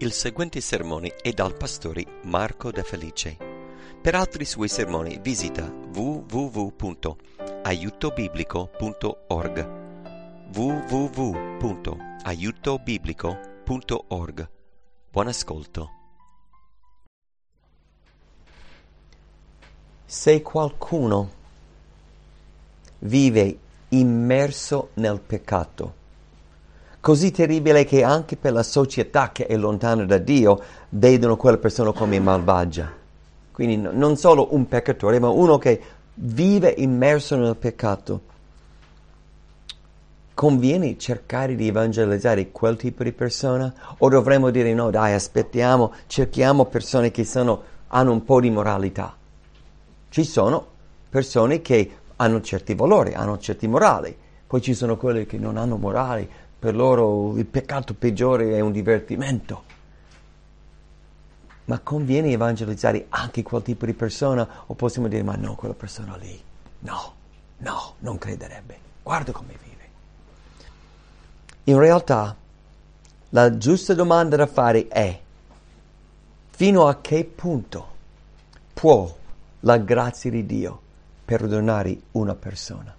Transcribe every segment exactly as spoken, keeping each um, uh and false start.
Il seguente sermone è dal pastore Marco De Felice. Per altri suoi sermoni visita w w w punto aiuto biblico punto org w w w punto aiuto biblico punto org. Buon ascolto. Se qualcuno vive immerso nel peccato, così terribile che anche per la società che è lontana da Dio vedono quella persona come malvagia. Quindi no, non solo un peccatore, ma uno che vive immerso nel peccato. Conviene cercare di evangelizzare quel tipo di persona? O dovremmo dire no, dai, aspettiamo, cerchiamo persone che sono, hanno un po' di moralità? Ci sono persone che hanno certi valori, hanno certi morali. Poi ci sono quelli che non hanno morali. Per loro il peccato peggiore è un divertimento. Ma conviene evangelizzare anche quel tipo di persona? O possiamo dire, ma no, quella persona lì, no, no, non crederebbe. Guarda come vive. In realtà, la giusta domanda da fare è, fino a che punto può la grazia di Dio perdonare una persona?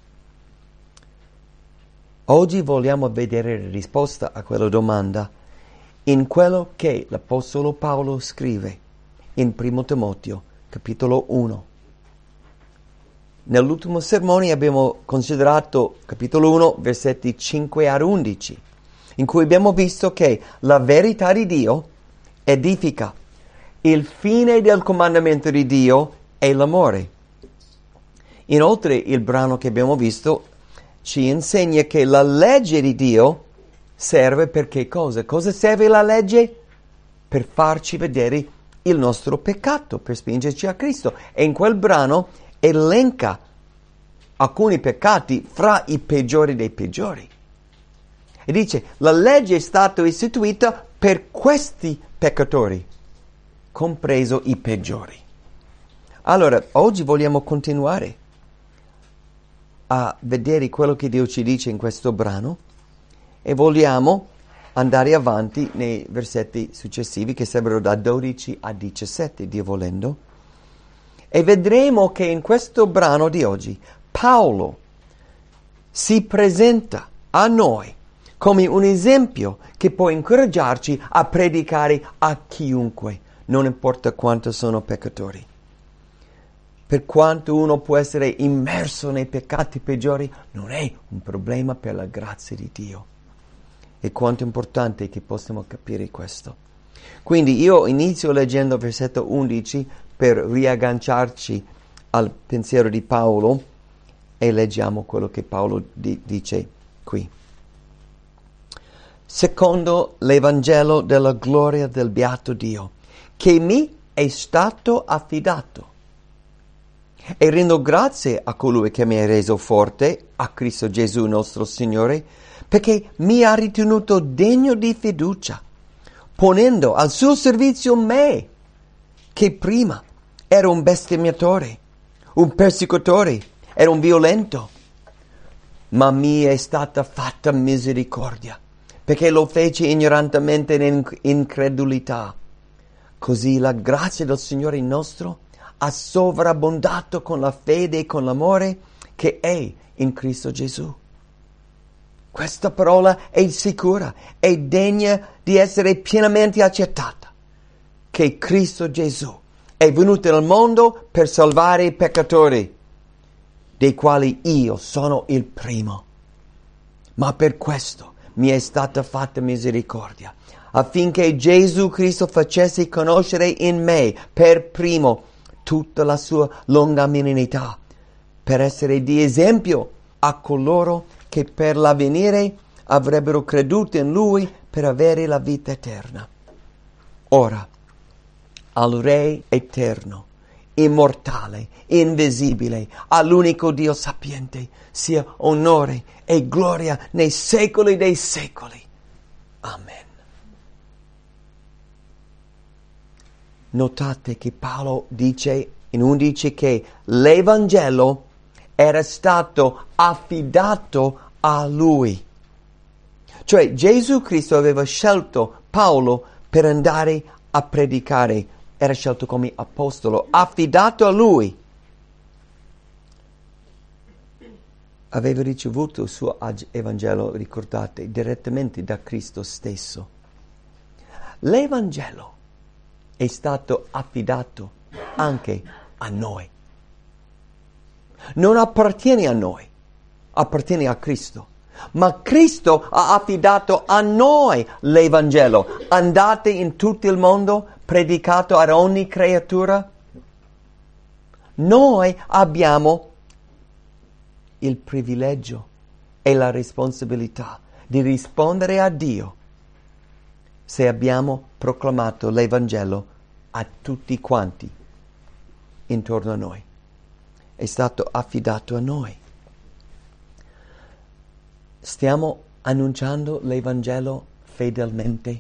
Oggi vogliamo vedere la risposta a quella domanda in quello che l'Apostolo Paolo scrive in Primo Timoteo, capitolo uno. Nell'ultimo sermone abbiamo considerato capitolo uno, versetti cinque ad undici, in cui abbiamo visto che la verità di Dio edifica. Il fine del comandamento di Dio è l'amore. Inoltre il brano che abbiamo visto ci insegna che la legge di Dio serve per che cosa? Cosa serve la legge? Per farci vedere il nostro peccato, per spingerci a Cristo. E in quel brano elenca alcuni peccati fra i peggiori dei peggiori. E dice, la legge è stata istituita per questi peccatori, compreso i peggiori. Allora, oggi vogliamo continuare a vedere quello che Dio ci dice in questo brano e vogliamo andare avanti nei versetti successivi che sarebbero da dodici a diciassette, Dio volendo, e vedremo che in questo brano di oggi Paolo si presenta a noi come un esempio che può incoraggiarci a predicare a chiunque, non importa quanto sono peccatori. Per quanto uno può essere immerso nei peccati peggiori, non è un problema per la grazia di Dio. E quanto è importante che possiamo capire questo. Quindi io inizio leggendo versetto undici per riagganciarci al pensiero di Paolo e leggiamo quello che Paolo di- dice qui. Secondo l'Evangelo della gloria del beato Dio, che mi è stato affidato. E rendo grazie a colui che mi ha reso forte, a Cristo Gesù nostro Signore, perché mi ha ritenuto degno di fiducia, ponendo al suo servizio me, che prima ero un bestemmiatore, un persecutore, ero un violento, ma mi è stata fatta misericordia, perché lo feci ignorantemente in incredulità. Così la grazia del Signore nostro ha sovrabbondato con la fede e con l'amore che è in Cristo Gesù. Questa parola è sicura, è degna di essere pienamente accettata, che Cristo Gesù è venuto nel mondo per salvare i peccatori, dei quali io sono il primo. Ma per questo mi è stata fatta misericordia, affinché Gesù Cristo facesse conoscere in me per primo tutta la sua longanimità, per essere di esempio a coloro che per l'avvenire avrebbero creduto in Lui per avere la vita eterna. Ora, al Re eterno, immortale, invisibile, all'unico Dio sapiente, sia onore e gloria nei secoli dei secoli. Amen. Notate che Paolo dice in undici che l'Evangelo era stato affidato a lui. Cioè Gesù Cristo aveva scelto Paolo per andare a predicare. Era scelto come apostolo, affidato a lui. Aveva ricevuto il suo Evangelo, ricordate, direttamente da Cristo stesso. L'Evangelo è stato affidato anche a noi. Non appartiene a noi, appartiene a Cristo. Ma Cristo ha affidato a noi l'Evangelo. Andate in tutto il mondo, predicato ad ogni creatura. Noi abbiamo il privilegio e la responsabilità di rispondere a Dio se abbiamo proclamato l'Evangelo a tutti quanti intorno a noi. È stato affidato a noi. Stiamo annunciando l'Evangelo fedelmente.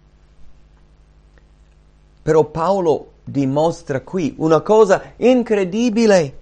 Però Paolo dimostra qui una cosa incredibile,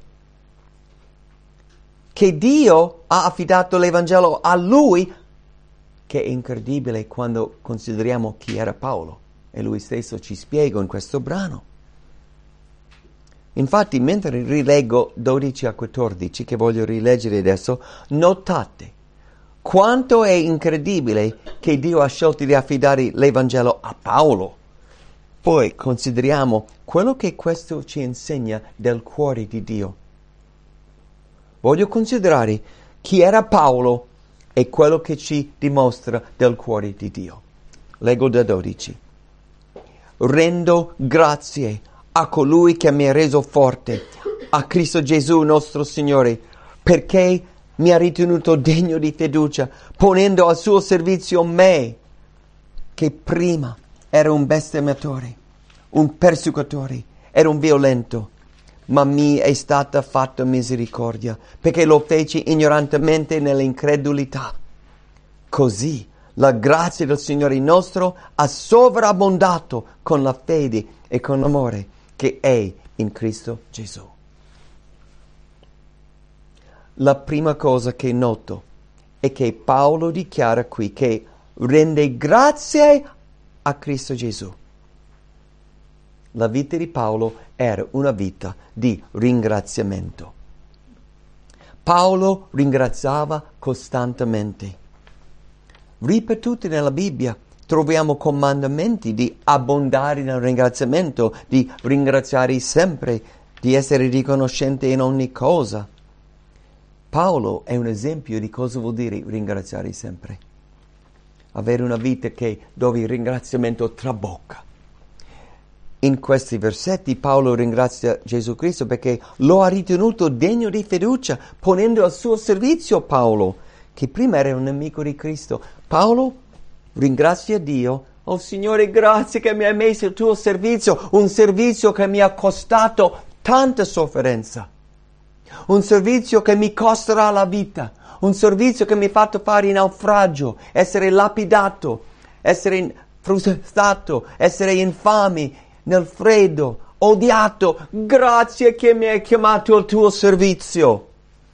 che Dio ha affidato l'Evangelo a lui, che è incredibile quando consideriamo chi era Paolo, e lui stesso ci spiega in questo brano. Infatti, mentre rileggo dodici a quattordici, che voglio rileggere adesso, notate quanto è incredibile che Dio ha scelto di affidare l'Evangelo a Paolo. Poi consideriamo quello che questo ci insegna del cuore di Dio. Voglio considerare chi era Paolo e quello che ci dimostra del cuore di Dio. Leggo da dodici. Rendo grazie a colui che mi ha reso forte, a Cristo Gesù nostro Signore, perché mi ha ritenuto degno di fiducia, ponendo al suo servizio me, che prima era un bestemmiatore, un persecutore, era un violento, ma mi è stata fatta misericordia, perché lo feci ignorantemente nell'incredulità. Così la grazia del Signore nostro ha sovrabbondato con la fede e con l'amore che è in Cristo Gesù. La prima cosa che noto è che Paolo dichiara qui che rende grazie a Cristo Gesù. La vita di Paolo era una vita di ringraziamento. Paolo ringraziava costantemente. Ripetuti nella Bibbia troviamo comandamenti di abbondare nel ringraziamento, di ringraziare sempre, di essere riconoscente in ogni cosa. Paolo è un esempio di cosa vuol dire ringraziare sempre. Avere una vita che, dove il ringraziamento trabocca. In questi versetti Paolo ringrazia Gesù Cristo perché lo ha ritenuto degno di fiducia, ponendo al suo servizio Paolo, che prima era un nemico di Cristo. Paolo ringrazia Dio. Oh Signore, grazie che mi hai messo al tuo servizio, un servizio che mi ha costato tanta sofferenza, un servizio che mi costerà la vita, un servizio che mi ha fatto fare in naufragio, essere lapidato, essere frustrato, essere infami, nel freddo, odiato. Grazie che mi hai chiamato al tuo servizio.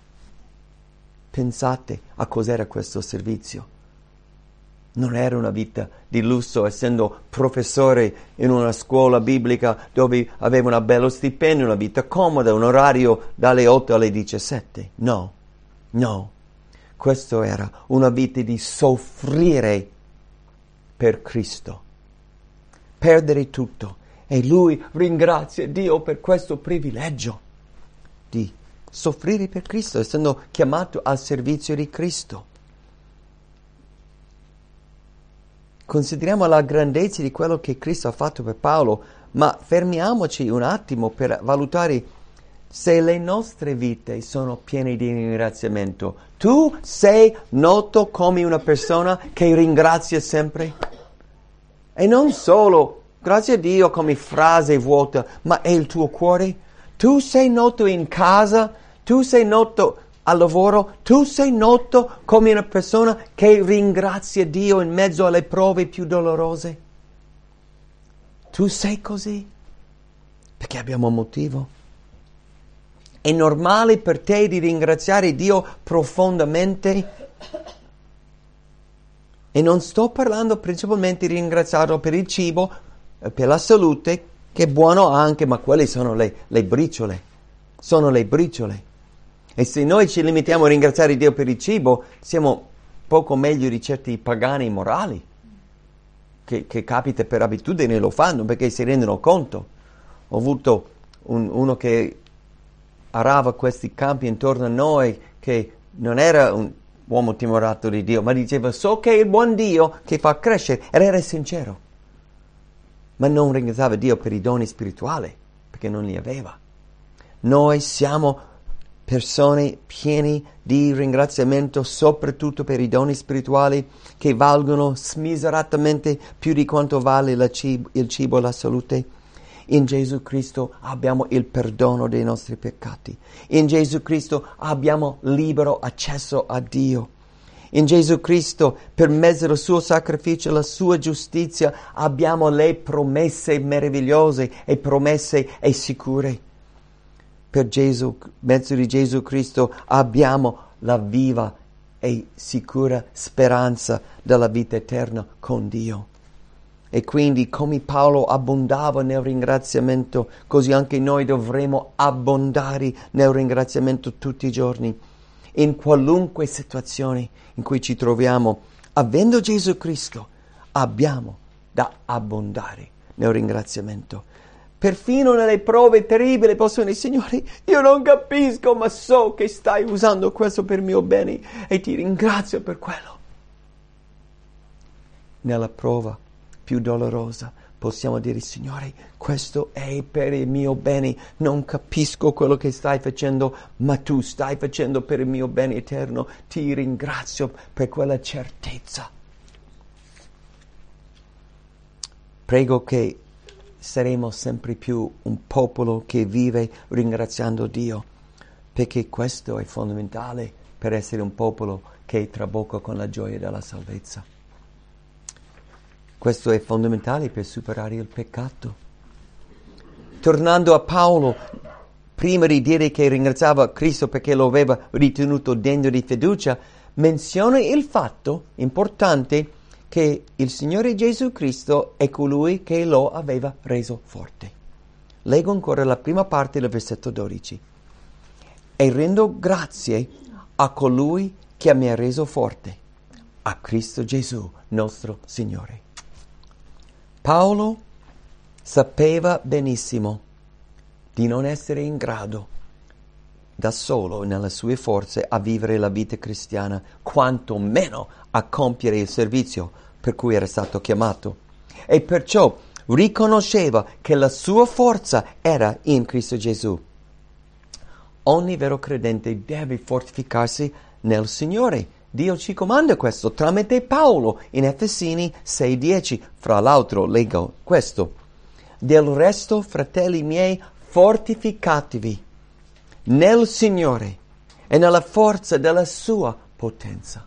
Pensate a cos'era questo servizio. Non era una vita di lusso, essendo professore in una scuola biblica dove aveva un bello stipendio, una vita comoda, un orario dalle otto alle diciassette. No, no. Questo era una vita di soffrire per Cristo. Perdere tutto. E lui ringrazia Dio per questo privilegio di soffrire per Cristo, essendo chiamato al servizio di Cristo. Consideriamo la grandezza di quello che Cristo ha fatto per Paolo, ma fermiamoci un attimo per valutare se le nostre vite sono piene di ringraziamento. Tu sei noto come una persona che ringrazia sempre? E non solo grazie a Dio come frase vuota, ma è il tuo cuore? Tu sei noto in casa? Tu sei noto al lavoro? Tu sei noto come una persona che ringrazia Dio in mezzo alle prove più dolorose? Tu sei così? Perché abbiamo un motivo. È normale per te di ringraziare Dio profondamente? E non sto parlando principalmente di ringraziarlo per il cibo, per la salute, che è buono anche, ma quelle sono le, le briciole. Sono le briciole. E se noi ci limitiamo a ringraziare Dio per il cibo, siamo poco meglio di certi pagani morali, che, che capita per abitudine e lo fanno perché si rendono conto. Ho avuto un, uno che arava questi campi intorno a noi, che non era un uomo timorato di Dio, ma diceva: so che è il buon Dio che fa crescere, ed era sincero. Ma non ringraziava Dio per i doni spirituali, perché non li aveva. Noi siamo persone piene di ringraziamento, soprattutto per i doni spirituali che valgono smiseratamente più di quanto vale la cibo, il cibo e la salute. In Gesù Cristo abbiamo il perdono dei nostri peccati. In Gesù Cristo abbiamo libero accesso a Dio. In Gesù Cristo, per mezzo del suo sacrificio e la sua giustizia, abbiamo le promesse meravigliose e promesse e sicure. Per Gesù, mezzo di Gesù Cristo, abbiamo la viva e sicura speranza della vita eterna con Dio. E quindi, come Paolo abbondava nel ringraziamento, così anche noi dovremo abbondare nel ringraziamento tutti i giorni. In qualunque situazione in cui ci troviamo, avendo Gesù Cristo, abbiamo da abbondare nel ringraziamento. Perfino nelle prove terribili possono dire: Signore, io non capisco, ma so che stai usando questo per mio bene e ti ringrazio per quello. Nella prova più dolorosa possiamo dire: Signore, questo è per il mio bene, non capisco quello che stai facendo, ma tu stai facendo per il mio bene eterno, ti ringrazio per quella certezza. Prego che saremo sempre più un popolo che vive ringraziando Dio, perché questo è fondamentale per essere un popolo che trabocca con la gioia della salvezza. Questo è fondamentale per superare il peccato. Tornando a Paolo, prima di dire che ringraziava Cristo perché lo aveva ritenuto degno di fiducia, menziona il fatto importante che il Signore Gesù Cristo è colui che lo aveva reso forte. Leggo ancora la prima parte del versetto dodici. E rendo grazie a colui che mi ha reso forte, a Cristo Gesù, nostro Signore. Paolo sapeva benissimo di non essere in grado da solo nelle sue forze a vivere la vita cristiana, quanto meno a compiere il servizio per cui era stato chiamato. E perciò riconosceva che la sua forza era in Cristo Gesù. Ogni vero credente deve fortificarsi nel Signore. Dio ci comanda questo tramite Paolo in Efesini sei dieci. Fra l'altro leggo questo: del resto, fratelli miei, fortificatevi nel Signore e nella forza della sua potenza.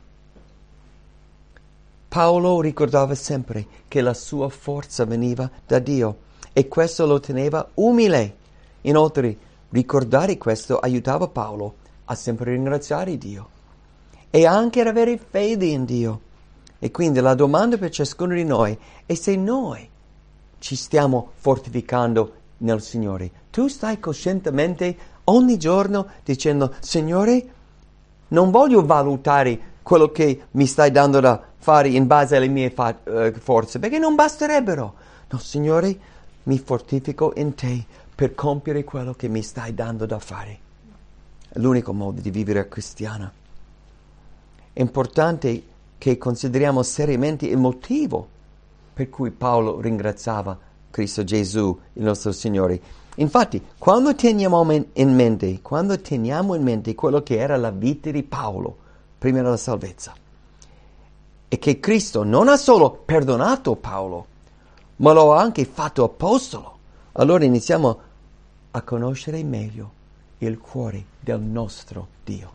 Paolo ricordava sempre che la sua forza veniva da Dio e questo lo teneva umile. Inoltre, ricordare questo aiutava Paolo a sempre ringraziare Dio e anche ad avere fede in Dio. E quindi la domanda per ciascuno di noi è se noi ci stiamo fortificando nel Signore. Tu stai coscientemente ogni giorno dicendo: Signore, non voglio valutare quello che mi stai dando da fare in base alle mie fa- uh, forze, perché non basterebbero. No, Signore, mi fortifico in te per compiere quello che mi stai dando da fare. È l'unico modo di vivere cristiana. È importante che consideriamo seriamente il motivo per cui Paolo ringraziava Cristo Gesù, il nostro Signore. Infatti, quando teniamo in mente, quando teniamo in mente quello che era la vita di Paolo prima della salvezza, e che Cristo non ha solo perdonato Paolo, ma lo ha anche fatto apostolo, allora iniziamo a conoscere meglio il cuore del nostro Dio.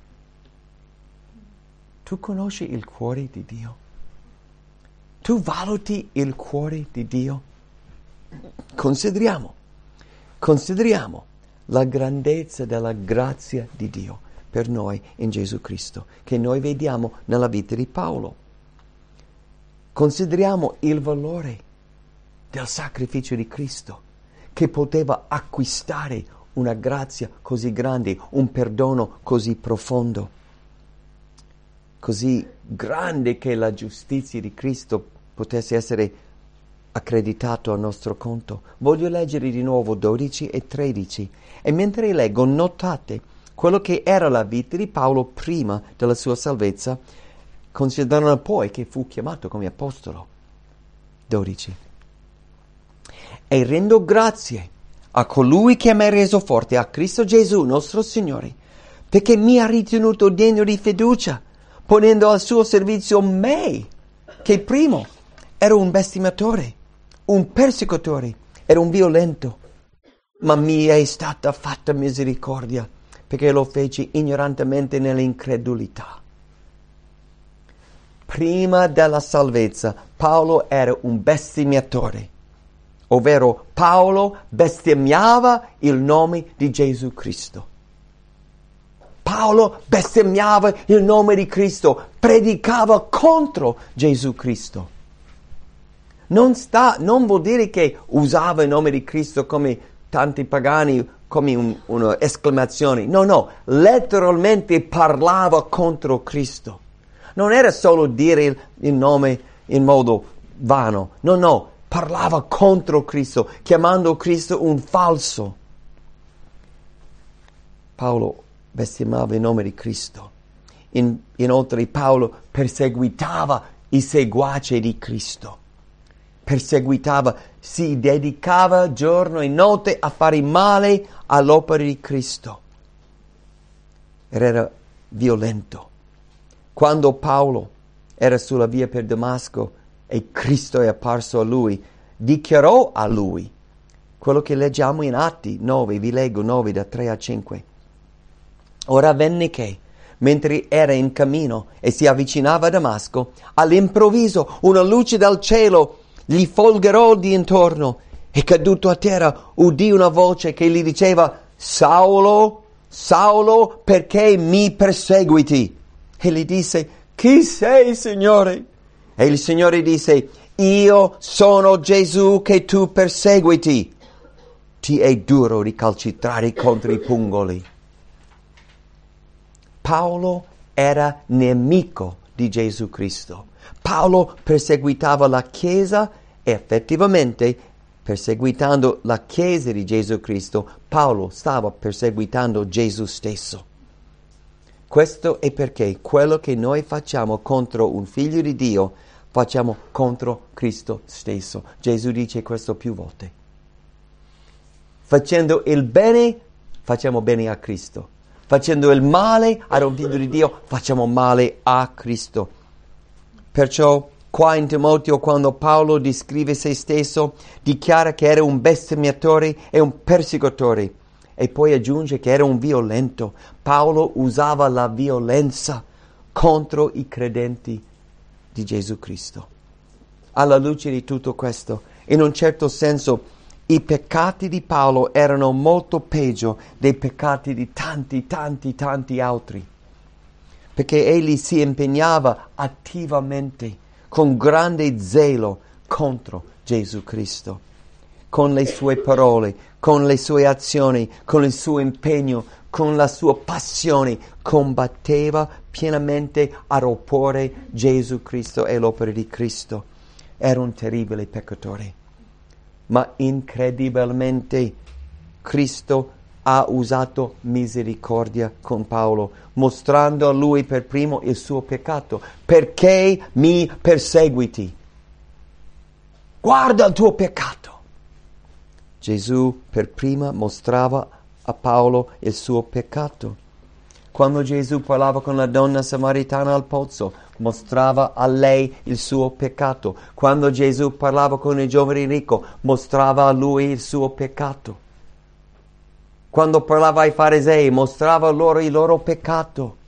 Tu conosci il cuore di Dio? Tu valuti il cuore di Dio? Consideriamo, consideriamo la grandezza della grazia di Dio per noi in Gesù Cristo, che noi vediamo nella vita di Paolo. consideriamo il valore del sacrificio di Cristo, che poteva acquistare una grazia così grande, un perdono così profondo, così grande che la giustizia di Cristo potesse essere accreditato al nostro conto. Voglio leggere di nuovo dodici e tredici, e mentre leggo notate quello che era la vita di Paolo prima della sua salvezza, considerando poi che fu chiamato come apostolo. dodici. E rendo grazie a colui che mi ha reso forte, a Cristo Gesù nostro Signore, perché mi ha ritenuto degno di fiducia, ponendo al suo servizio me, che primo ero un bestemmiatore, un persecutore, ero un violento, ma mi è stata fatta misericordia, perché lo feci ignorantemente nell'incredulità. Prima della salvezza, Paolo era un bestemmiatore, ovvero Paolo bestemmiava il nome di Gesù Cristo. Paolo bestemmiava il nome di Cristo, predicava contro Gesù Cristo. Non sta, non vuol dire che usava il nome di Cristo come tanti pagani, come un, un'esclamazione. No, no, letteralmente parlava contro Cristo. Non era solo dire il, il nome in modo vano. No, no, parlava contro Cristo, chiamando Cristo un falso. Paolo bestemmiava il nome di Cristo. In, inoltre Paolo perseguitava i seguaci di Cristo. Perseguitava, si dedicava giorno e notte a fare male all'opera di Cristo. Era violento. Quando Paolo era sulla via per Damasco e Cristo è apparso a lui, dichiarò a lui quello che leggiamo in Atti nove, vi leggo nove da tre a cinque. Ora avvenne che, mentre era in cammino e si avvicinava a Damasco, all'improvviso una luce dal cielo gli folgorò di intorno e caduto a terra udì una voce che gli diceva: Saulo, Saulo, perché mi perseguiti? E gli disse: chi sei, Signore? E il Signore disse: io sono Gesù che tu perseguiti. Ti è duro ricalcitrare contro i pungoli. Paolo era nemico di Gesù Cristo. Paolo perseguitava la Chiesa e effettivamente, perseguitando la Chiesa di Gesù Cristo, Paolo stava perseguitando Gesù stesso. Questo è perché quello che noi facciamo contro un figlio di Dio, facciamo contro Cristo stesso. Gesù dice questo più volte. Facendo il bene, facciamo bene a Cristo. Facendo il male ad un figlio di Dio, facciamo male a Cristo. Perciò qua in Timoteo, quando Paolo descrive se stesso, dichiara che era un bestemmiatore e un persecutore, e poi aggiunge che era un violento. Paolo usava la violenza contro i credenti di Gesù Cristo. Alla luce di tutto questo, in un certo senso, i peccati di Paolo erano molto peggio dei peccati di tanti, tanti, tanti altri, perché egli si impegnava attivamente, con grande zelo, contro Gesù Cristo. Con le sue parole, con le sue azioni, con il suo impegno, con la sua passione, combatteva pienamente ad opporre Gesù Cristo e l'opera di Cristo. Era un terribile peccatore. Ma incredibilmente Cristo ha usato misericordia con Paolo, mostrando a lui per primo il suo peccato. Perché mi perseguiti? Guarda il tuo peccato. Gesù per prima mostrava a Paolo il suo peccato. Quando Gesù parlava con la donna samaritana al pozzo, mostrava a lei il suo peccato. Quando Gesù parlava con il giovane ricco, mostrava a lui il suo peccato. Quando parlava ai farisei, mostrava loro il loro peccato.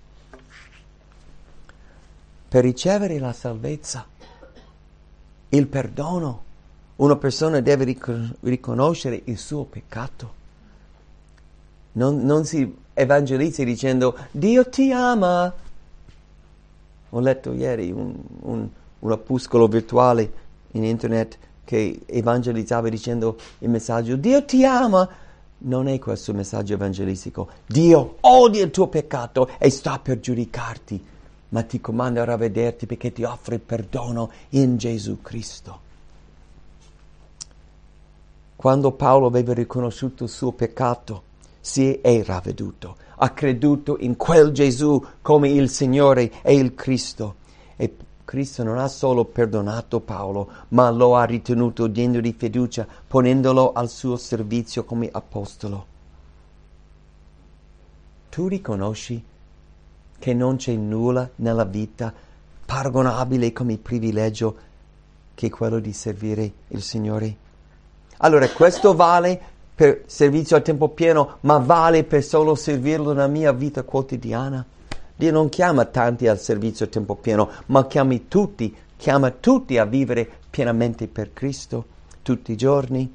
Per ricevere la salvezza, il perdono, una persona deve ric- riconoscere il suo peccato. Non, non si evangelizza dicendo Dio ti ama. Ho letto ieri un, un, un opuscolo virtuale in internet che evangelizzava dicendo il messaggio Dio ti ama. Non è questo il messaggio evangelistico. Dio odia il tuo peccato e sta per giudicarti, ma ti comanda a ravvederti perché ti offre perdono in Gesù Cristo. Quando Paolo aveva riconosciuto il suo peccato, si è ravveduto, ha creduto in quel Gesù come il Signore e il Cristo. E Cristo non ha solo perdonato Paolo, ma lo ha ritenuto degno di fiducia, ponendolo al suo servizio come apostolo. Tu riconosci che non c'è nulla nella vita paragonabile come privilegio che quello di servire il Signore? Allora, questo vale per servizio a tempo pieno, ma vale per solo servirlo nella mia vita quotidiana? Dio non chiama tanti al servizio a tempo pieno, ma chiama tutti, chiama tutti a vivere pienamente per Cristo, tutti i giorni.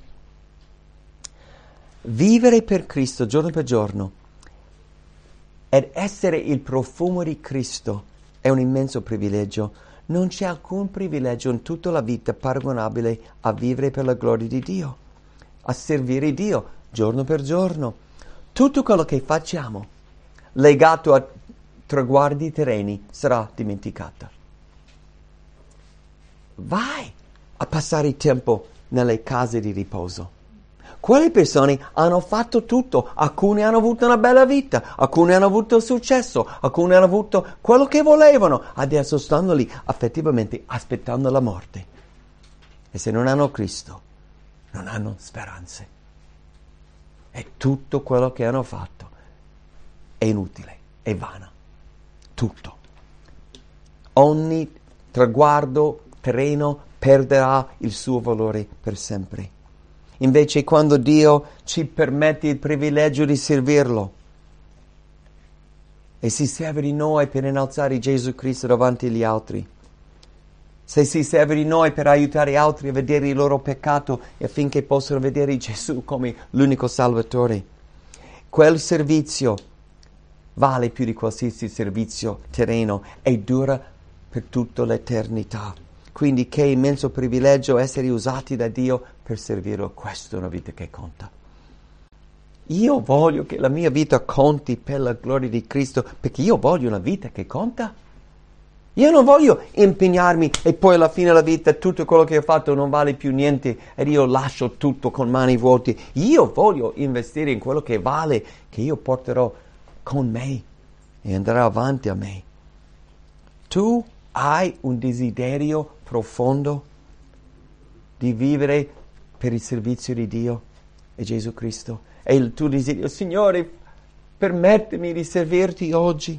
Vivere per Cristo giorno per giorno ed essere il profumo di Cristo è un immenso privilegio. Non c'è alcun privilegio in tutta la vita paragonabile a vivere per la gloria di Dio, a servire Dio giorno per giorno. Tutto quello che facciamo legato a traguardi terreni sarà dimenticata. Vai a passare tempo nelle case di riposo. Quelle persone hanno fatto tutto, alcuni hanno avuto una bella vita, alcuni hanno avuto successo, alcuni hanno avuto quello che volevano, adesso stanno lì effettivamente aspettando la morte. E se non hanno Cristo, non hanno speranze. E tutto quello che hanno fatto è inutile, è vano. Tutto. Ogni traguardo terreno perderà il suo valore per sempre. Invece quando Dio ci permette il privilegio di servirlo e si serve di noi per innalzare Gesù Cristo davanti agli altri, se si serve di noi per aiutare altri a vedere il loro peccato affinché possano vedere Gesù come l'unico Salvatore, quel servizio vale più di qualsiasi servizio terreno e dura per tutta l'eternità. Quindi che immenso privilegio essere usati da Dio per servirlo. Questa è una vita che conta. Io voglio che la mia vita conti per la gloria di Cristo, perché io voglio una vita che conta. Io non voglio impegnarmi e poi alla fine della vita tutto quello che ho fatto non vale più niente ed io lascio tutto con mani vuote. Io voglio investire in quello che vale, che io porterò con me e andrà avanti a me. Tu hai un desiderio profondo di vivere per il servizio di Dio e Gesù Cristo. E il tuo desiderio, Signore, permettimi di servirti oggi.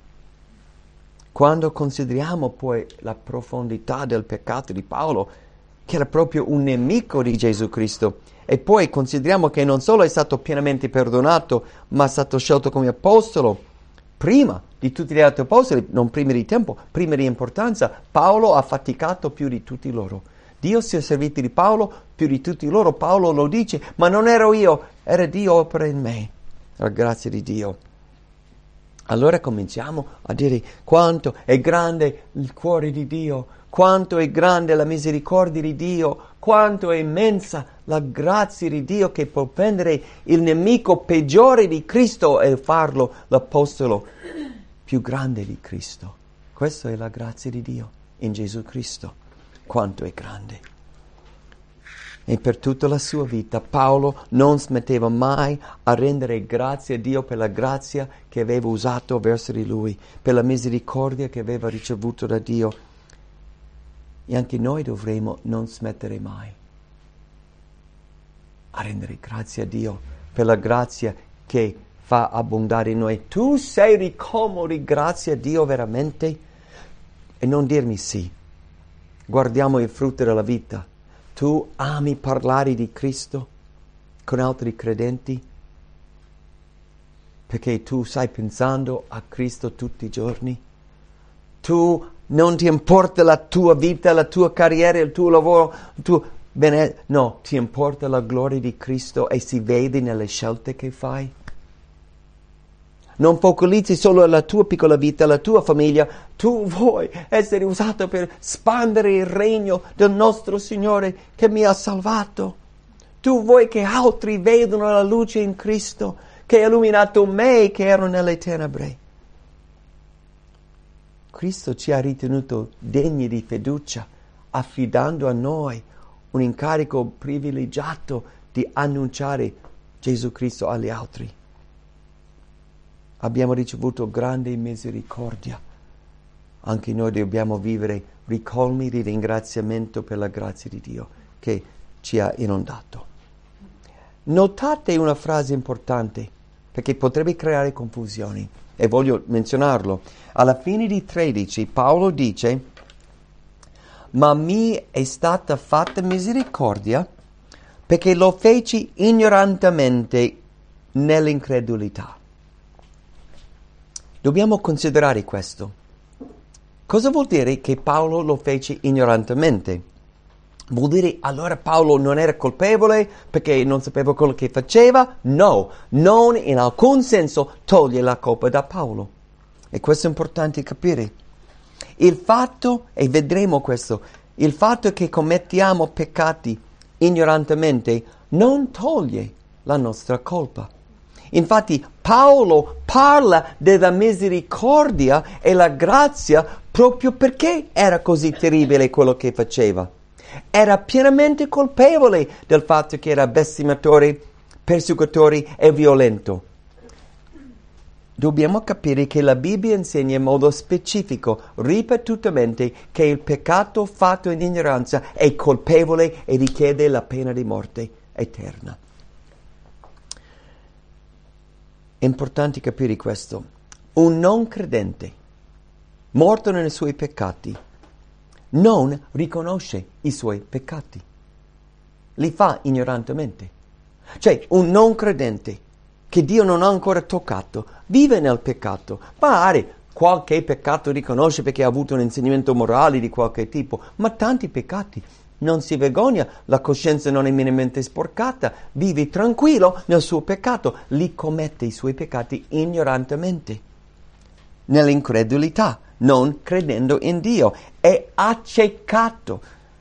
Quando consideriamo poi la profondità del peccato di Paolo, che era proprio un nemico di Gesù Cristo, e poi consideriamo che non solo è stato pienamente perdonato, ma è stato scelto come apostolo, prima di tutti gli altri apostoli, non prima di tempo, prima di importanza, Paolo ha faticato più di tutti loro. Dio si è servito di Paolo più di tutti loro. Paolo lo dice, ma non ero io, era Dio opera in me. La grazia di Dio. Allora cominciamo a dire quanto è grande il cuore di Dio, quanto è grande la misericordia di Dio, quanto è immensa la grazia di Dio che può prendere il nemico peggiore di Cristo e farlo l'apostolo più grande di Cristo. Questa è la grazia di Dio in Gesù Cristo. Quanto è grande. E per tutta la sua vita Paolo non smetteva mai a rendere grazie a Dio per la grazia che aveva usato verso di lui, per la misericordia che aveva ricevuto da Dio. E anche noi dovremo non smettere mai a rendere grazie a Dio per la grazia che fa abbondare in noi. Tu sei ricolmo di grazia a Dio veramente? E non dirmi sì. Guardiamo il frutto della vita. Tu ami parlare di Cristo con altri credenti? Perché tu stai pensando a Cristo tutti i giorni? Tu non ti importa la tua vita, la tua carriera, il tuo lavoro, il tuo bene... No, ti importa la gloria di Cristo e si vede nelle scelte che fai? Non focalizzi solo alla tua piccola vita, alla tua famiglia. Tu vuoi essere usato per spandere il regno del nostro Signore che mi ha salvato. Tu vuoi che altri vedano la luce in Cristo che ha illuminato me che ero nelle tenebre. Cristo ci ha ritenuto degni di fiducia, affidando a noi un incarico privilegiato di annunciare Gesù Cristo agli altri. Abbiamo ricevuto grande misericordia. Anche noi dobbiamo vivere ricolmi di ringraziamento per la grazia di Dio che ci ha inondato. Notate una frase importante, perché potrebbe creare confusioni, e voglio menzionarlo. Alla fine di tredici Paolo dice: ma mi è stata fatta misericordia perché lo feci ignorantemente nell'incredulità. Dobbiamo considerare questo. Cosa vuol dire che Paolo lo fece ignorantemente? Vuol dire allora Paolo non era colpevole perché non sapeva quello che faceva? No, non in alcun senso toglie la colpa da Paolo. E questo è importante capire. Il fatto, e vedremo questo, il fatto che commettiamo peccati ignorantemente non toglie la nostra colpa. Infatti Paolo parla della misericordia e la grazia proprio perché era così terribile quello che faceva. Era pienamente colpevole del fatto che era bestemmiatore, persecutore e violento. Dobbiamo capire che la Bibbia insegna in modo specifico, ripetutamente, che il peccato fatto in ignoranza è colpevole e richiede la pena di morte eterna. È importante capire questo. Un non credente, morto nei suoi peccati, non riconosce i suoi peccati. Li fa ignorantemente. Cioè, un non credente che Dio non ha ancora toccato, vive nel peccato. Magari qualche peccato riconosce perché ha avuto un insegnamento morale di qualche tipo, ma tanti peccati. Non si vergogna, la coscienza non è minimamente sporcata, vive tranquillo nel suo peccato, li commette i suoi peccati ignorantemente, nell'incredulità, non credendo in Dio, è accecato.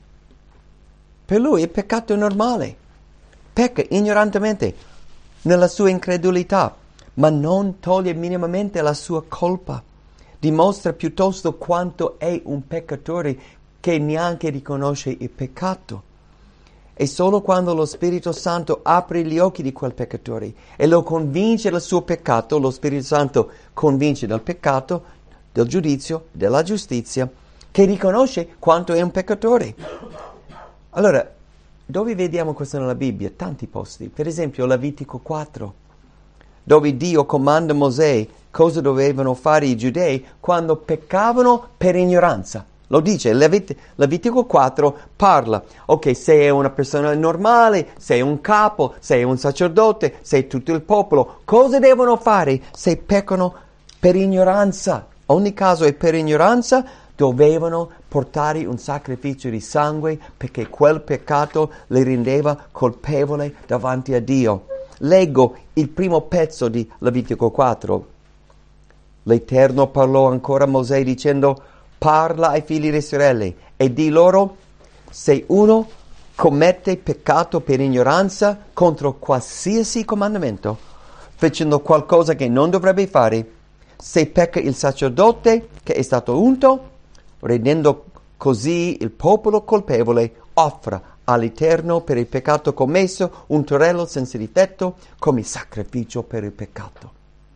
Per lui il peccato è normale, pecca ignorantemente nella sua incredulità, ma non toglie minimamente la sua colpa, dimostra piuttosto quanto è un peccatore che neanche riconosce il peccato. E solo quando lo Spirito Santo apre gli occhi di quel peccatore e lo convince del suo peccato, lo Spirito Santo convince del peccato, del giudizio, della giustizia, che riconosce quanto è un peccatore. Allora, dove vediamo questo nella Bibbia? Tanti posti. Per esempio, Levitico quattro, dove Dio comanda a Mosè cosa dovevano fare i giudei quando peccavano per ignoranza. Lo dice, Levit- Levitico quattro parla, ok, sei una persona normale, sei un capo, sei un sacerdote, sei tutto il popolo, cosa devono fare se peccano per ignoranza? Ogni caso è per ignoranza, dovevano portare un sacrificio di sangue perché quel peccato li rendeva colpevoli davanti a Dio. Leggo il primo pezzo di Levitico quattro. L'Eterno parlò ancora a Mosè dicendo: parla ai figli di Israele e di loro: se uno commette peccato per ignoranza contro qualsiasi comandamento, facendo qualcosa che non dovrebbe fare, se pecca il sacerdote che è stato unto, rendendo così il popolo colpevole, offra all'Eterno per il peccato commesso un torello senza difetto come sacrificio per il peccato.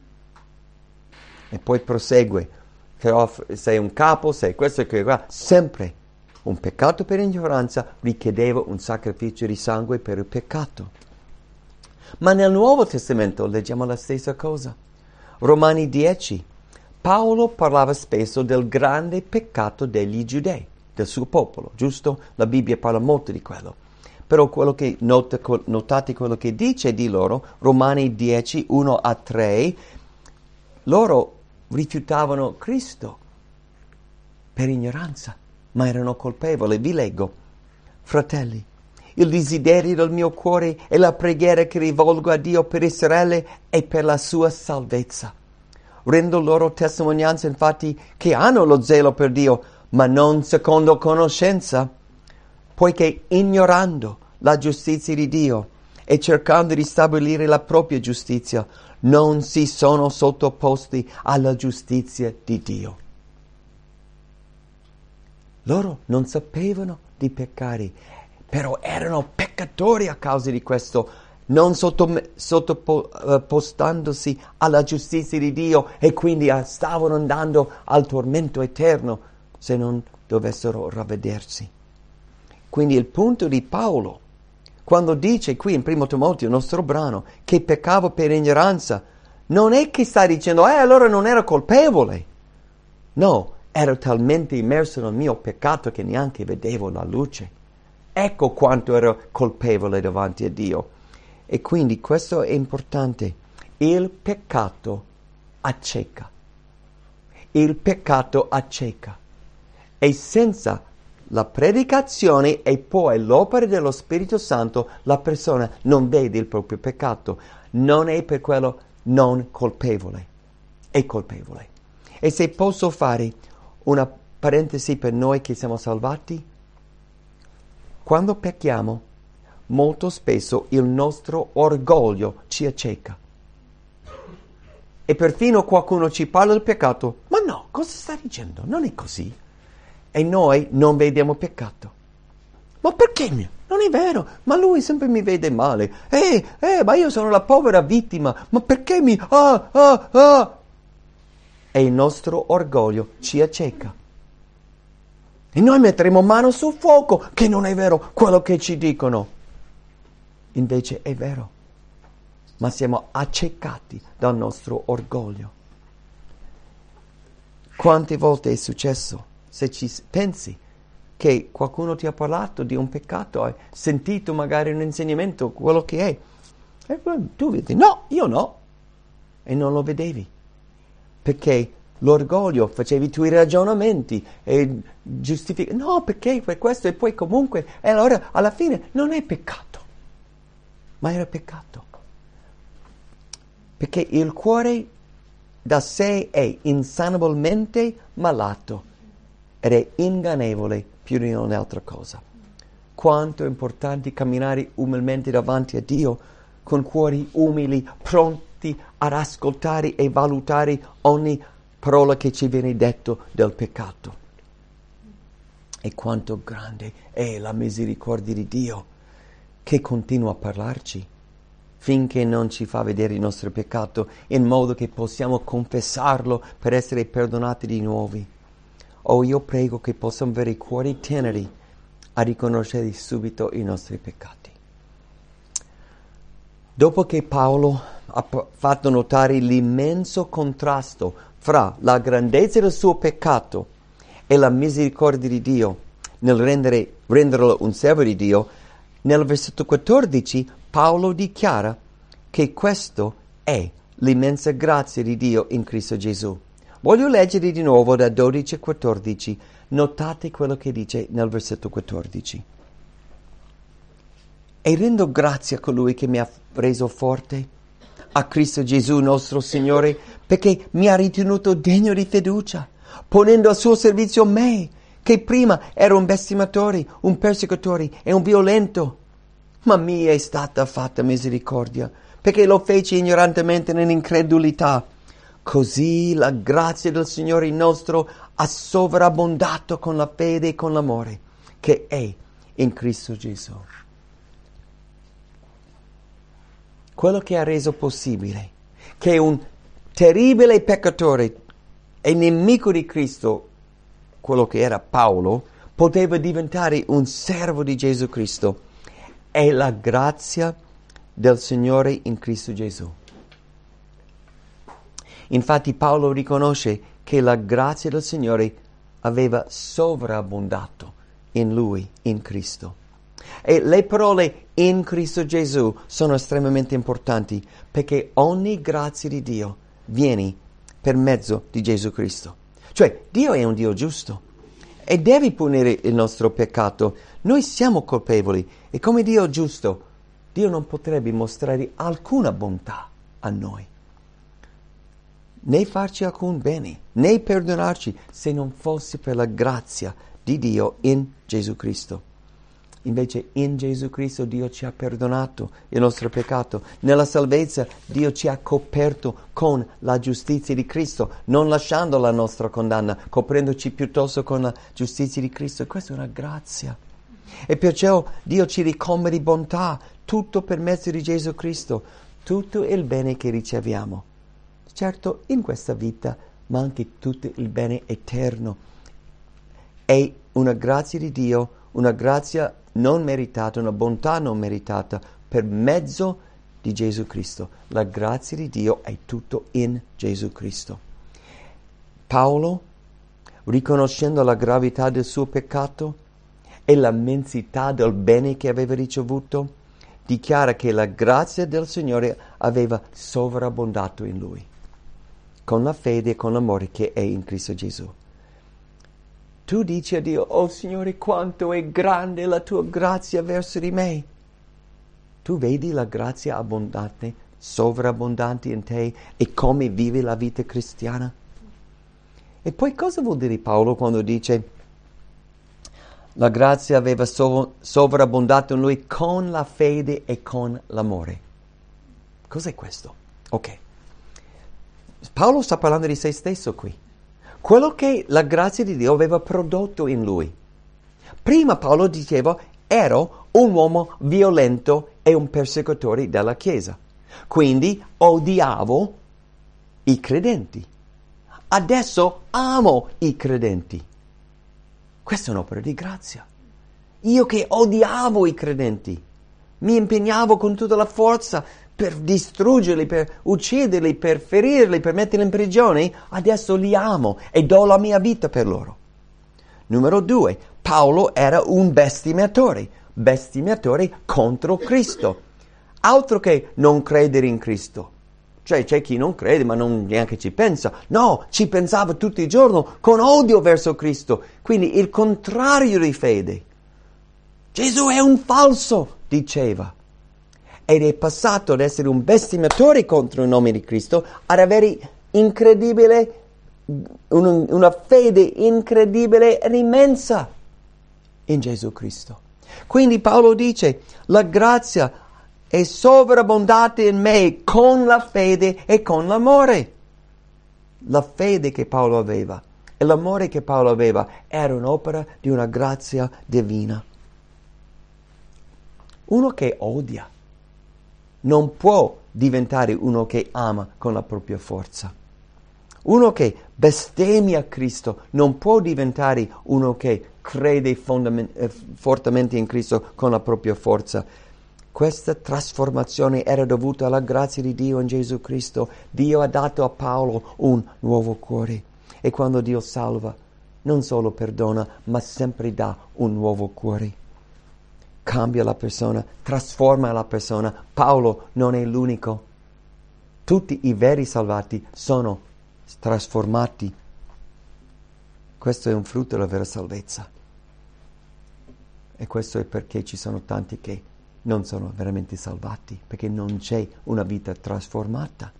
E poi prosegue: sei un capo, sei questo e quello, sempre un peccato per ignoranza richiedeva un sacrificio di sangue per il peccato. Ma nel Nuovo Testamento leggiamo la stessa cosa. Romani dieci. Paolo parlava spesso del grande peccato degli giudei, del suo popolo, giusto? La Bibbia parla molto di quello. Però quello che nota, notate quello che dice di loro, Romani dieci, uno a tre, loro rifiutavano Cristo per ignoranza, ma erano colpevoli. Vi leggo: fratelli, il desiderio del mio cuore e la preghiera che rivolgo a Dio per Israele è per la sua salvezza. rendo loro testimonianza infatti che hanno lo zelo per Dio, ma non secondo conoscenza, poiché ignorando la giustizia di Dio e cercando di stabilire la propria giustizia, non si sono sottoposti alla giustizia di Dio. Loro non sapevano di peccare, però erano peccatori a causa di questo, non sottopostandosi alla giustizia di Dio, e quindi stavano andando al tormento eterno se non dovessero ravvedersi. Quindi il punto di Paolo, quando dice qui in primo Timoteo, il nostro brano, che peccavo per ignoranza, non è che sta dicendo, eh, allora non ero colpevole. No, ero talmente immerso nel mio peccato che neanche vedevo la luce. Ecco quanto ero colpevole davanti a Dio. E quindi questo è importante. Il peccato acceca. Il peccato acceca. E senza la predicazione e poi l'opera dello Spirito Santo, la persona non vede il proprio peccato. Non è per quello non colpevole. È colpevole. E se posso fare una parentesi per noi che siamo salvati, quando pecchiamo, molto spesso il nostro orgoglio ci acceca. E perfino qualcuno ci parla del peccato. Ma no, cosa sta dicendo? Non è così. E noi non vediamo peccato. Ma perché? Non è vero, ma lui sempre mi vede male. Eh, eh, ma io sono la povera vittima. Ma perché mi... Ah, ah, ah. E il nostro orgoglio ci acceca. E noi metteremo mano sul fuoco, che non è vero quello che ci dicono. Invece è vero, ma siamo accecati dal nostro orgoglio. Quante volte è successo, se ci pensi, che qualcuno ti ha parlato di un peccato, hai sentito magari un insegnamento, quello che è, e tu vedi, no, io no, e non lo vedevi, perché l'orgoglio, facevi i tuoi ragionamenti e giustificavi, no, perché per questo, e poi comunque, e allora alla fine non è peccato. Ma era peccato. Perché il cuore da sé è insanabilmente malato ed è ingannevole più di ogni altra cosa. Quanto è importante camminare umilmente davanti a Dio, con cuori umili, pronti ad ascoltare e valutare ogni parola che ci viene detto del peccato. E quanto grande è la misericordia di Dio, che continua a parlarci finché non ci fa vedere il nostro peccato, in modo che possiamo confessarlo per essere perdonati di nuovo. Oh, io prego che possiamo avere i cuori teneri a riconoscere subito i nostri peccati. Dopo che Paolo ha fatto notare l'immenso contrasto fra la grandezza del suo peccato e la misericordia di Dio nel rendere, renderlo un servo di Dio, nel versetto quattordici Paolo dichiara che questo è l'immensa grazia di Dio in Cristo Gesù. Voglio leggere di nuovo da dodici a quattordici. Notate quello che dice nel versetto quattordici. E rendo grazie a colui che mi ha reso forte, a Cristo Gesù nostro Signore, perché mi ha ritenuto degno di fiducia, ponendo al suo servizio me, che prima ero un bestemmiatore, un persecutore e un violento, ma mi è stata fatta misericordia, perché lo feci ignorantemente nell'incredulità. Così la grazia del Signore nostro ha sovrabbondato con la fede e con l'amore che è in Cristo Gesù. Quello che ha reso possibile che un terribile peccatore e nemico di Cristo, quello che era Paolo, poteva diventare un servo di Gesù Cristo. È la grazia del Signore in Cristo Gesù. Infatti Paolo riconosce che la grazia del Signore aveva sovrabbondato in Lui, in Cristo. E le parole in Cristo Gesù sono estremamente importanti, perché ogni grazia di Dio viene per mezzo di Gesù Cristo. Cioè, Dio è un Dio giusto e deve punire il nostro peccato. Noi siamo colpevoli e come Dio giusto, Dio non potrebbe mostrare alcuna bontà a noi. né farci alcun bene, né perdonarci se non fosse per la grazia di Dio in Gesù Cristo. Invece in Gesù Cristo Dio ci ha perdonato il nostro peccato. Nella salvezza Dio ci ha coperto con la giustizia di Cristo, non lasciando la nostra condanna, coprendoci piuttosto con la giustizia di Cristo. Questa è una grazia. E perciò Dio ci ricombe di bontà, tutto per mezzo di Gesù Cristo, tutto il bene che riceviamo. Certo, in questa vita, ma anche tutto il bene eterno. È una grazia di Dio, una grazia non meritata, una bontà non meritata, per mezzo di Gesù Cristo. La grazia di Dio è tutto in Gesù Cristo. Paolo, riconoscendo la gravità del suo peccato e l'immensità del bene che aveva ricevuto, dichiara che la grazia del Signore aveva sovrabbondato in lui, con la fede e con l'amore che è in Cristo Gesù. Tu dici a Dio, oh Signore, quanto è grande la tua grazia verso di me. Tu vedi la grazia abbondante, sovrabbondante in te e come vivi la vita cristiana? E poi cosa vuol dire Paolo quando dice la grazia aveva sov- sovrabbondato in lui con la fede e con l'amore? Cos'è questo? Ok. Paolo sta parlando di se stesso qui. Quello che la grazia di Dio aveva prodotto in lui. Prima Paolo diceva, ero un uomo violento e un persecutore della Chiesa. Quindi odiavo i credenti. Adesso amo i credenti. Questa è un'opera di grazia. Io che odiavo i credenti, mi impegnavo con tutta la forza per distruggerli, per ucciderli, per ferirli, per metterli in prigione, adesso li amo e do la mia vita per loro. Numero due, Paolo era un bestemmiatore, bestemmiatore contro Cristo. Altro che non credere in Cristo. Cioè c'è chi non crede ma non neanche ci pensa. No, ci pensava tutti i giorni con odio verso Cristo. Quindi il contrario di fede. Gesù è un falso, diceva. Ed è passato ad essere un bestemmiatore contro il nome di Cristo, ad avere incredibile, un, una fede incredibile ed immensa in Gesù Cristo. Quindi Paolo dice, la grazia è sovrabbondata in me con la fede e con l'amore. La fede che Paolo aveva e l'amore che Paolo aveva era un'opera di una grazia divina. Uno che odia non può diventare uno che ama con la propria forza. Uno che bestemmia Cristo non può diventare uno che crede fondament- eh, fortemente in Cristo con la propria forza. Questa trasformazione era dovuta alla grazia di Dio in Gesù Cristo. Dio ha dato a Paolo un nuovo cuore. E quando Dio salva, non solo perdona, ma sempre dà un nuovo cuore. Cambia la persona, trasforma la persona. Paolo non è l'unico. Tutti i veri salvati sono trasformati. Questo è un frutto della vera salvezza. E questo è perché ci sono tanti che non sono veramente salvati, perché non c'è una vita trasformata.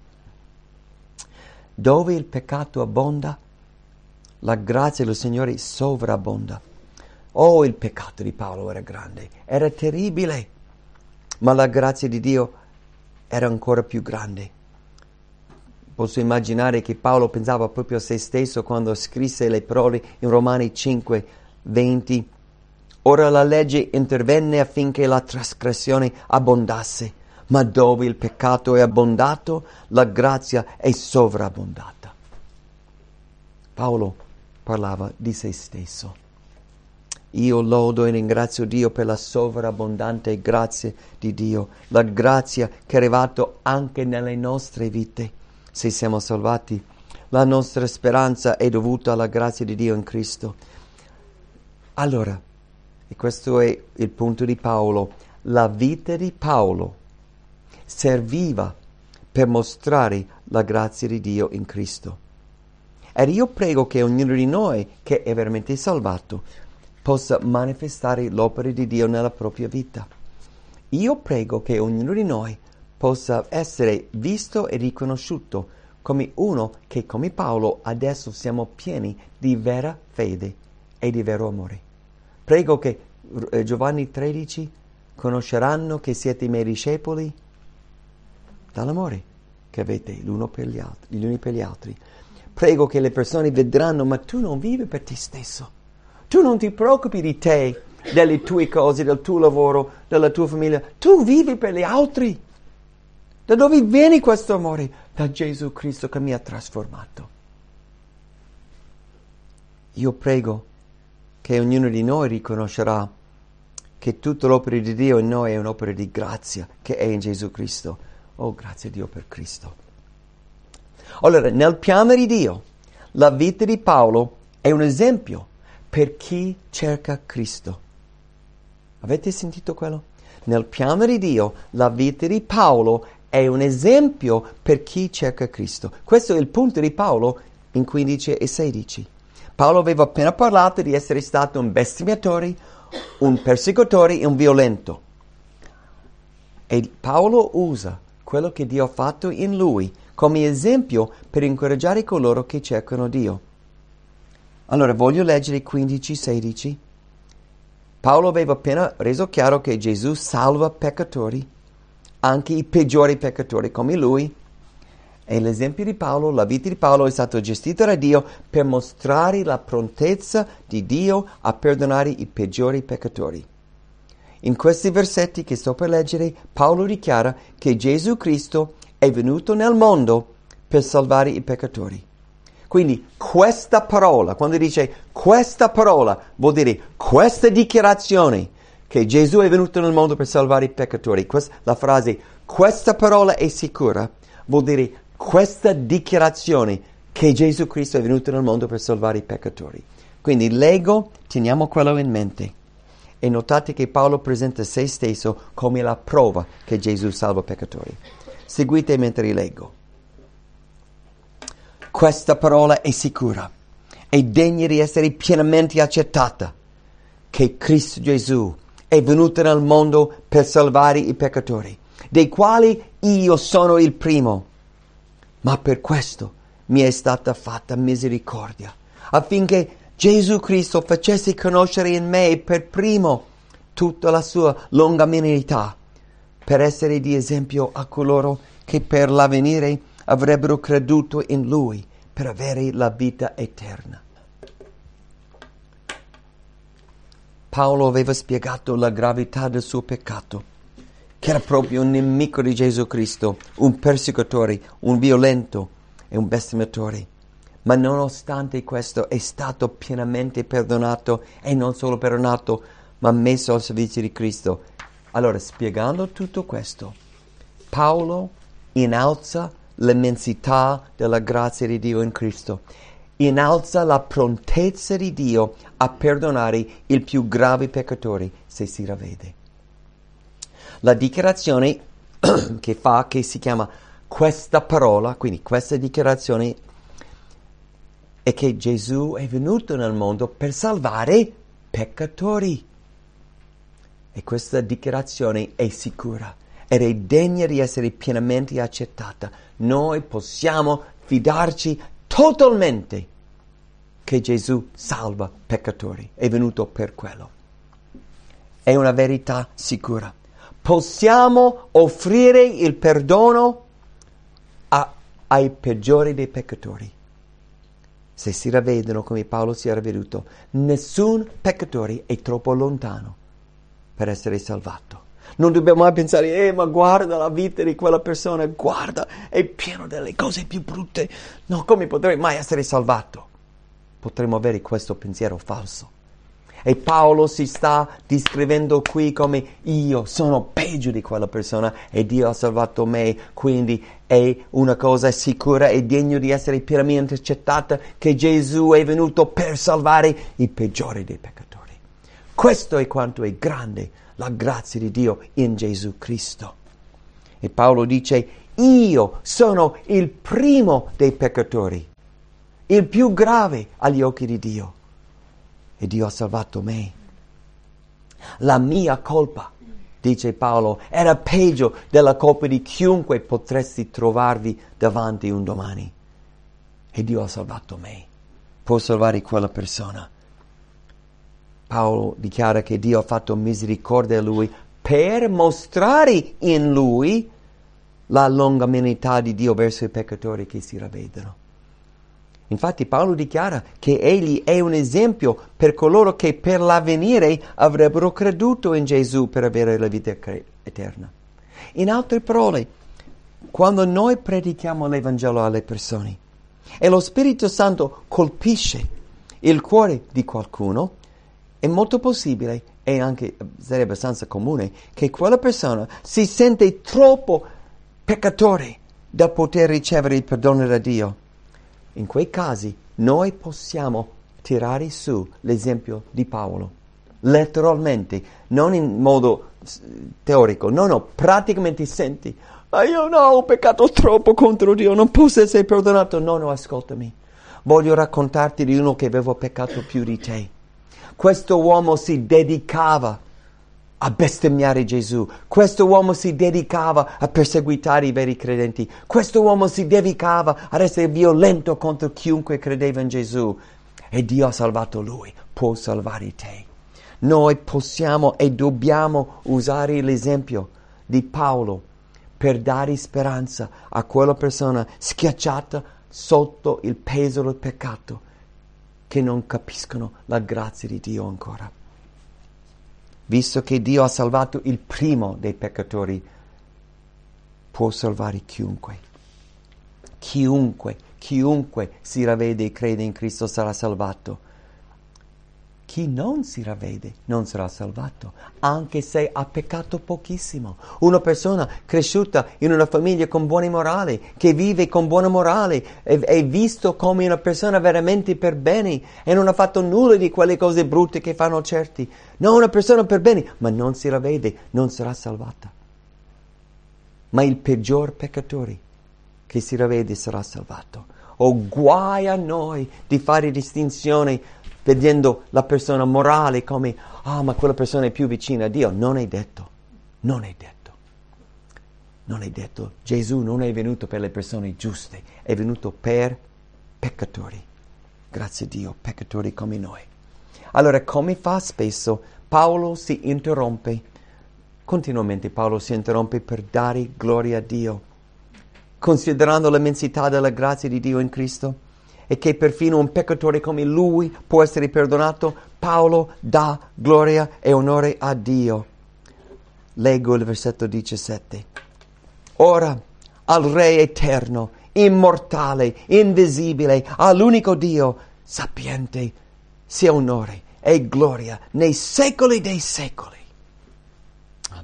Dove il peccato abbonda, la grazia del Signore sovrabbonda. Oh, il peccato di Paolo era grande, era terribile, ma la grazia di Dio era ancora più grande. Posso immaginare che Paolo pensava proprio a se stesso quando scrisse le parole in Romani cinque venti. Ora la legge intervenne affinché la trasgressione abbondasse, ma dove il peccato è abbondato, la grazia è sovrabbondata. Paolo parlava di se stesso. Io lodo e ringrazio Dio per la sovrabbondante grazia di Dio, la grazia che è arrivata anche nelle nostre vite, se siamo salvati. La nostra speranza è dovuta alla grazia di Dio in Cristo. Allora, e questo è il punto di Paolo, la vita di Paolo serviva per mostrare la grazia di Dio in Cristo. Ed io prego che ognuno di noi che è veramente salvato possa manifestare l'opera di Dio nella propria vita. Io prego che ognuno di noi possa essere visto e riconosciuto come uno che come Paolo adesso siamo pieni di vera fede e di vero amore. Prego che eh, Giovanni tredici conosceranno che siete i miei discepoli dall'amore che avete l'uno per gli altri, gli uni per gli altri. Prego che le persone vedranno, ma tu non vivi per te stesso. Tu non ti preoccupi di te, delle tue cose, del tuo lavoro, della tua famiglia. Tu vivi per gli altri. Da dove viene questo amore? Da Gesù Cristo che mi ha trasformato. Io prego che ognuno di noi riconoscerà che tutta l'opera di Dio in noi è un'opera di grazia che è in Gesù Cristo. Oh, grazie a Dio per Cristo. Allora, nel piano di Dio, la vita di Paolo è un esempio per chi cerca Cristo. Avete sentito quello? Nel piano di Dio, la vita di Paolo è un esempio per chi cerca Cristo. Questo è il punto di Paolo in quindici e sedici. Paolo aveva appena parlato di essere stato un bestemmiatore, un persecutore e un violento. E Paolo usa quello che Dio ha fatto in lui come esempio per incoraggiare coloro che cercano Dio. Allora, voglio leggere quindici sedici. Paolo aveva appena reso chiaro che Gesù salva peccatori, anche i peggiori peccatori come lui. E l'esempio di Paolo, la vita di Paolo è stata gestita da Dio per mostrare la prontezza di Dio a perdonare i peggiori peccatori. In questi versetti che sto per leggere, Paolo dichiara che Gesù Cristo è venuto nel mondo per salvare i peccatori. Quindi questa parola, quando dice questa parola, vuol dire questa dichiarazione che Gesù è venuto nel mondo per salvare i peccatori. Questa, la frase questa parola è sicura vuol dire questa dichiarazione che Gesù Cristo è venuto nel mondo per salvare i peccatori. Quindi leggo, teniamo quello in mente. E notate che Paolo presenta se stesso come la prova che Gesù salva peccatori. Seguite mentre leggo. Questa parola è sicura, è degna di essere pienamente accettata, che Cristo Gesù è venuto nel mondo per salvare i peccatori, dei quali io sono il primo. Ma per questo mi è stata fatta misericordia, affinché Gesù Cristo facesse conoscere in me per primo tutta la sua longanimità, per essere di esempio a coloro che per l'avvenire avrebbero creduto in Lui, per avere la vita eterna. Paolo aveva spiegato la gravità del suo peccato, che era proprio un nemico di Gesù Cristo, un persecutore, un violento e un bestemmiatore. Ma nonostante questo è stato pienamente perdonato, e non solo perdonato, ma messo al servizio di Cristo. Allora, spiegando tutto questo, Paolo innalza l'immensità della grazia di Dio in Cristo, innalza la prontezza di Dio a perdonare il più grave peccatore se si ravvede. La dichiarazione che fa, che si chiama questa parola, quindi questa dichiarazione, è che Gesù è venuto nel mondo per salvare peccatori. E questa dichiarazione è sicura ed è degna di essere pienamente accettata. Noi possiamo fidarci totalmente che Gesù salva peccatori. È venuto per quello. È una verità sicura. Possiamo offrire il perdono a, ai peggiori dei peccatori. Se si ravvedono come Paolo si è ravveduto, nessun peccatore è troppo lontano per essere salvato. Non dobbiamo mai pensare, eh, ma guarda la vita di quella persona, guarda, è pieno delle cose più brutte. No, come potrei mai essere salvato? Potremmo avere questo pensiero falso. E Paolo si sta descrivendo qui come io sono peggio di quella persona e Dio ha salvato me, quindi è una cosa sicura e degno di essere pienamente accettata che Gesù è venuto per salvare i peggiori dei peccatori. Questo è quanto è grande la grazia di Dio in Gesù Cristo. E Paolo dice, io sono il primo dei peccatori, il più grave agli occhi di Dio. E Dio ha salvato me. La mia colpa, dice Paolo, era peggio della colpa di chiunque potresti trovarvi davanti un domani. e Dio ha salvato me, può salvare quella persona. Paolo dichiara che Dio ha fatto misericordia a lui per mostrare in lui la longanimità di Dio verso i peccatori che si ravvedono. Infatti Paolo dichiara che egli è un esempio per coloro che per l'avvenire avrebbero creduto in Gesù per avere la vita eterna. In altre parole, quando noi predichiamo l'Evangelo alle persone e lo Spirito Santo colpisce il cuore di qualcuno, è molto possibile, e anche sarebbe abbastanza comune, che quella persona si sente troppo peccatore da poter ricevere il perdono da Dio. In quei casi noi possiamo tirare su l'esempio di Paolo, letteralmente, non in modo teorico, no, no, praticamente senti, ma io no, ho peccato troppo contro Dio, non posso essere perdonato. No, no, ascoltami, voglio raccontarti di uno che aveva peccato più di te. Questo uomo si dedicava a bestemmiare Gesù. Questo uomo si dedicava a perseguitare i veri credenti. Questo uomo si dedicava ad essere violento contro chiunque credeva in Gesù. E Dio ha salvato lui, può salvare te. Noi possiamo e dobbiamo usare l'esempio di Paolo per dare speranza a quella persona schiacciata sotto il peso del peccato, che non capiscono la grazia di Dio ancora. Visto che Dio ha salvato il primo dei peccatori, può salvare chiunque. Chiunque, chiunque si ravvede e crede in Cristo sarà salvato. Chi non si ravvede non sarà salvato, anche se ha peccato pochissimo. Una persona cresciuta in una famiglia con buone morali, che vive con buona morale, è, è visto come una persona veramente per bene e non ha fatto nulla di quelle cose brutte che fanno certi. No, una persona per bene, ma non si ravvede, non sarà salvata. Ma il peggior peccatore che si ravvede sarà salvato. Oh, guai a noi di fare distinzione vedendo la persona morale come, ah, ma quella persona è più vicina a Dio. Non è detto, non è detto, non è detto. Gesù non è venuto per le persone giuste, è venuto per peccatori. Grazie a Dio, peccatori come noi. Allora, come fa spesso, Paolo si interrompe, continuamente Paolo si interrompe per dare gloria a Dio, considerando l'immensità della grazia di Dio in Cristo, e che perfino un peccatore come lui può essere perdonato. Paolo dà gloria e onore a Dio. Leggo il versetto diciassette. Ora al Re eterno, immortale, invisibile, all'unico Dio, sapiente, sia onore e gloria nei secoli dei secoli. Amen.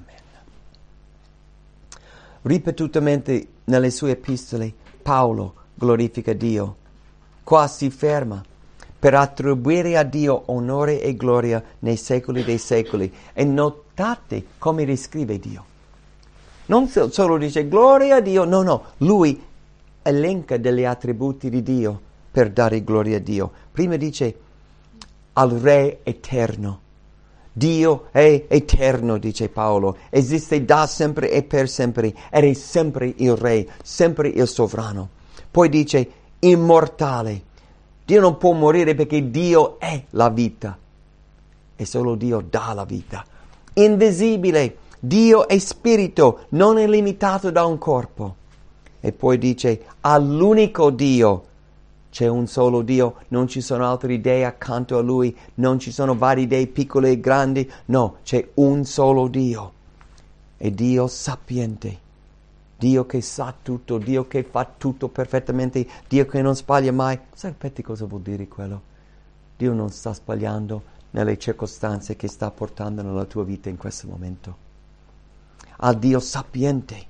Ripetutamente nelle sue epistole Paolo glorifica Dio. Qua si ferma per attribuire a Dio onore e gloria nei secoli dei secoli. E notate come riscrive Dio. Non solo dice gloria a Dio, no, no, lui elenca degli attributi di Dio per dare gloria a Dio. Prima dice al Re eterno. Dio è eterno, dice Paolo, esiste da sempre e per sempre, ed è sempre il Re, sempre il sovrano. Poi dice immortale. Dio non può morire perché Dio è la vita e solo Dio dà la vita. Invisibile. Dio è spirito, non è limitato da un corpo. E poi dice all'unico Dio. C'è un solo Dio, non ci sono altri dei accanto a Lui, non ci sono vari dei piccoli e grandi, no, c'è un solo Dio. E Dio sapiente. Dio che sa tutto, Dio che fa tutto perfettamente, Dio che non sbaglia mai. Sapete cosa vuol dire quello? Dio non sta sbagliando nelle circostanze che sta portando nella tua vita in questo momento. Al Dio sapiente.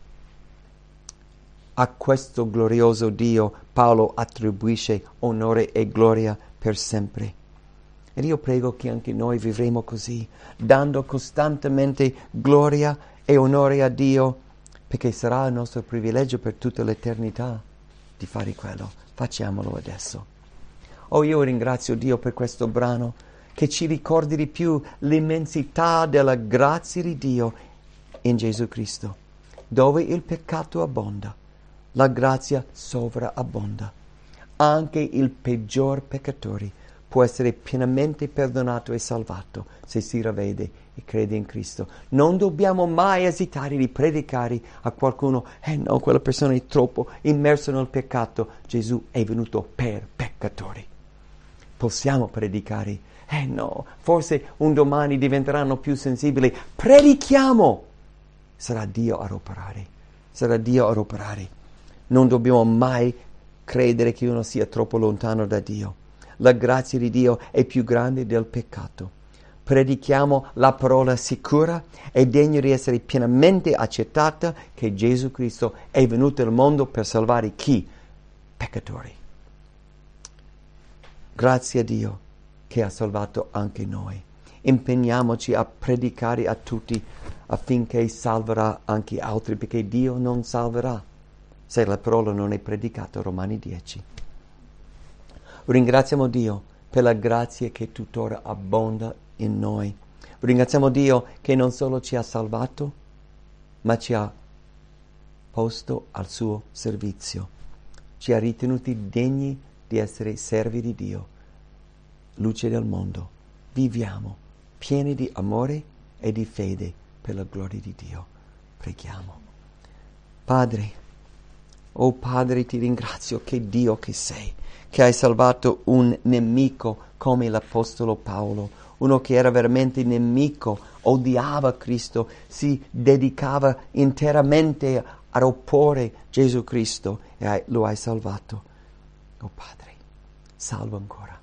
A questo glorioso Dio Paolo attribuisce onore e gloria per sempre. Ed io prego che anche noi vivremo così, dando costantemente gloria e onore a Dio, perché sarà il nostro privilegio per tutta l'eternità di fare quello. Facciamolo adesso. Oh, io ringrazio Dio per questo brano che ci ricordi di più l'immensità della grazia di Dio in Gesù Cristo, dove il peccato abbonda, la grazia sovrabbonda. anche il peggior peccatore può essere pienamente perdonato e salvato se si ravvede e crede in Cristo. Non dobbiamo mai esitare di predicare a qualcuno: eh no, quella persona è troppo immersa nel peccato. Gesù è venuto per peccatori. Possiamo predicare: eh no, forse un domani diventeranno più sensibili. Predichiamo! Sarà Dio a operare. Sarà Dio a operare. Non dobbiamo mai credere che uno sia troppo lontano da Dio. La grazia di Dio è più grande del peccato. Predichiamo la parola sicura e degna di essere pienamente accettata, che Gesù Cristo è venuto al mondo per salvare chi? Peccatori. Grazie a Dio che ha salvato anche noi. Impegniamoci a predicare a tutti affinché salverà anche altri, perché Dio non salverà se la parola non è predicata. Romani dieci. Ringraziamo Dio per la grazia che tuttora abbonda in noi. Ringraziamo Dio che non solo ci ha salvato, ma ci ha posto al suo servizio. Ci ha ritenuti degni di essere servi di Dio, luce del mondo. Viviamo pieni di amore e di fede per la gloria di Dio. Preghiamo. Padre, oh Padre, ti ringrazio che Dio che sei, che hai salvato un nemico come l'Apostolo Paolo, uno che era veramente nemico, odiava Cristo, si dedicava interamente a opporre Gesù Cristo e hai, lo hai salvato. Oh Padre, salva ancora.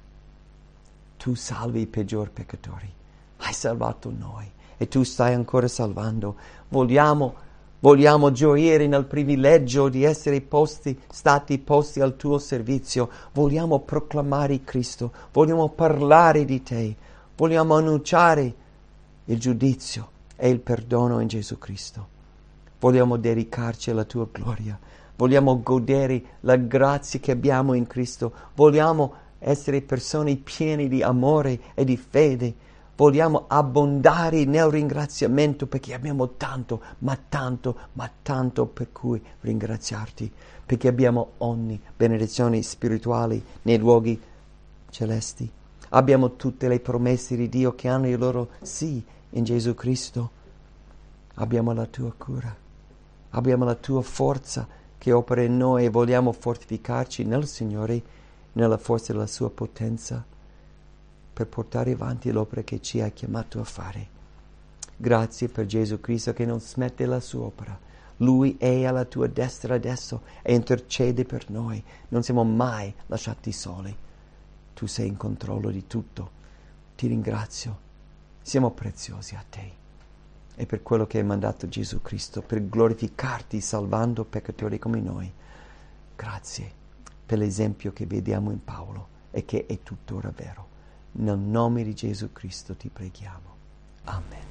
Tu salvi i peggior peccatori. Hai salvato noi e tu stai ancora salvando. Vogliamo Vogliamo gioire nel privilegio di essere posti, stati posti al tuo servizio. Vogliamo proclamare Cristo. Vogliamo parlare di te. Vogliamo annunciare il giudizio e il perdono in Gesù Cristo. Vogliamo dedicarci alla tua gloria. Vogliamo godere la grazia che abbiamo in Cristo. Vogliamo essere persone piene di amore e di fede. Vogliamo abbondare nel ringraziamento, perché abbiamo tanto, ma tanto, ma tanto per cui ringraziarti, perché abbiamo ogni benedizione spirituale nei luoghi celesti. Abbiamo tutte le promesse di Dio che hanno il loro sì in Gesù Cristo. Abbiamo la tua cura, abbiamo la tua forza che opera in noi e vogliamo fortificarci nel Signore, nella forza della sua potenza, per portare avanti l'opera che ci ha chiamato a fare. Grazie per Gesù Cristo che non smette la sua opera. Lui è alla tua destra adesso e intercede per noi. Non siamo mai lasciati soli. Tu sei in controllo di tutto. Ti ringrazio. Siamo preziosi a te. E per quello che hai mandato Gesù Cristo, per glorificarti salvando peccatori come noi. Grazie per l'esempio che vediamo in Paolo e che è tuttora vero. Nel nome di Gesù Cristo ti preghiamo. Amen.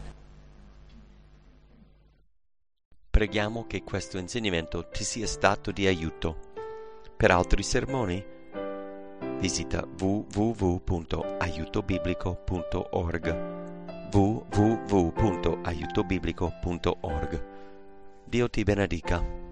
Preghiamo che questo insegnamento ti sia stato di aiuto. Per altri sermoni visita w w w punto aiuto biblico punto org w w w punto aiuto biblico punto org. Dio ti benedica.